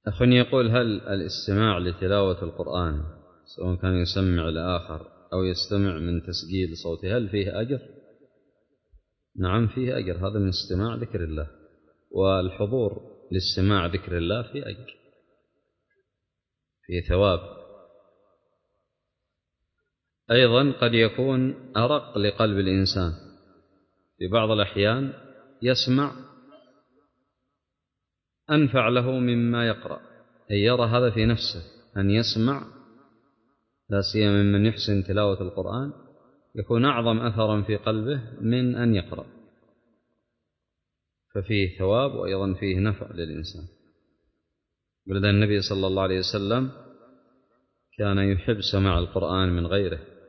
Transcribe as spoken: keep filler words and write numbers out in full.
أخ يقول: هل الاستماع لتلاوة القرآن سواء كان يسمع لآخر أو يستمع من تسجيل صوته هل فيه أجر؟ نعم فيه أجر، هذا من استماع ذكر الله، والحضور لاستماع ذكر الله فيه أجر، فيه ثواب. أيضا قد يكون أرق لقلب الإنسان، في بعض الأحيان يسمع أنفع له مما يقرأ، أي يرى هذا في نفسه أن يسمع، لا سيما من يحسن تلاوة القرآن يكون أعظم أثرا في قلبه من أن يقرأ، ففيه ثواب وأيضا فيه نفع للإنسان. ولذا النبي صلى الله عليه وسلم كان يحب سماع القرآن من غيره،